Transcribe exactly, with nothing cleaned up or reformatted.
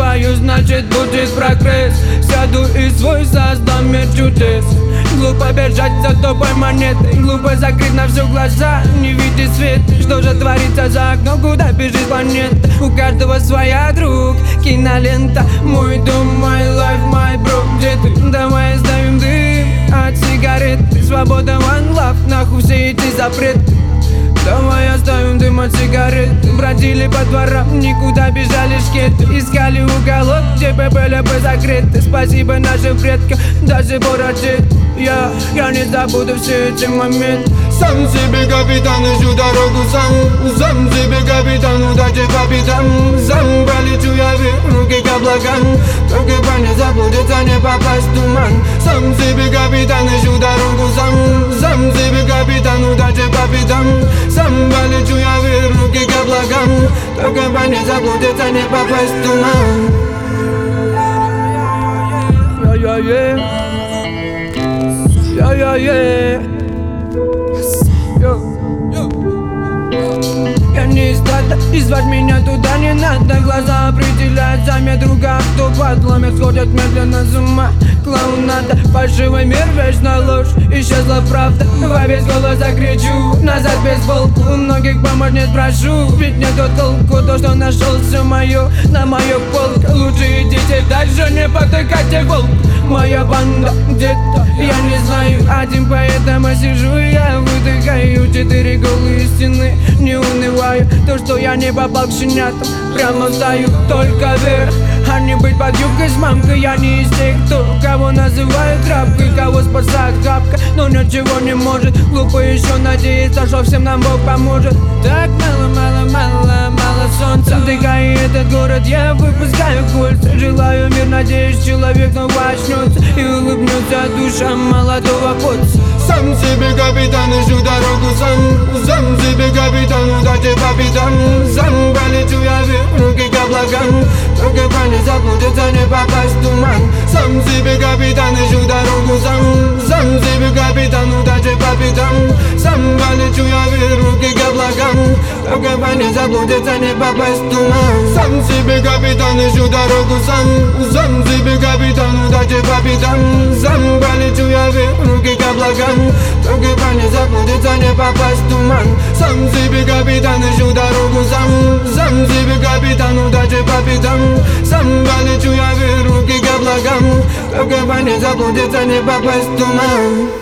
ошибаюсь, значит будет прогресс. Сяду и свой создам мир чудес. Глупо бежать за тупой монетой, глупо закрыть на все глаза, не видеть свет. Что же творится за окном, куда бежит планета? У каждого своя, друг, кинолента. Мой дом, мой life, мой бро. Где ты? Давай оставим дым от сигарет. Свобода, one love, нахуй все эти запреты. Давай оставим дым от сигарет. Бродили по дворам, никуда бежали шкеты. Искали уголок, где бы были бы закрыты. Спасибо нашим предкам, даже бороде. Я, я не забуду все эти моменты. Сам себе капитан, ищу дорогу сам. Сам себе капитан, удачи по пятам. Сам полечу я вверх, руки к облакам. Только бы не заблудиться, не попасть в туман. Сам себе капитан, ищу дорогу сам. Сам себе капитан, удачи по пятам. Сам полечу я вверх, руки к облакам. Только бы не заблудиться, не попасть в туман. Yeah, yeah, yeah, yeah. Я не из стада, и звать меня туда не надо. Глаза определяют замя друга, кто подломит, сходят медленно с ума. Клоунада, фальшивый мир, вечная ложь. Исчезла правда, во весь голос закричу. Назад без волку, у многих помочь не спрошу. Ведь не тот толку, то, что нашел все мое на мою полку. Лучше идите дальше, не потыкайте волк. Моя банда где-то, я не знаю один, поэтому сижу я выдыхаю. Четыре голые стены, не унываю. То, что я не попал к щенятам, прямо стою только вверх. А не быть под юбкой с мамкой. Я не из тех, кто кого называют тряпкой, кого спасает хапка, но ничего не может. Глупо еще надеяться, что всем нам Бог поможет. Так мало, мало, мало, мало солнца. Вдыхая этот город, я выпускаю кольца. Желаю мир, надеюсь, человек снова очнется и улыбнется душа молодого поца. Сам себе капитан, ищу дорогу сам. Сам себе капитан, удачи по пятам. Сам полечу я вверх, руки к облакам. Только бы не заблудиться, не попасть в туман. Сам себе капитан, ищу дорогу сам. Сам себе капитан, удачи по пятам. Сам полечу я вверх, руки к облакам. Только бы не заблудиться, не попасть в туман. Сам себе капитан, ищу дорогу сам. Сам себе капитан, удачи по пятам. Сам полечу я вверх, руки к облакам. Только бы не заблудиться, не попасть в туман. Сам себе капитан, ищу дорогу сам. Сам себе капитан, удачи по пятам. Сам полечу я вверх, руки к облакам. Только бы не заблудиться, не попасть в туман.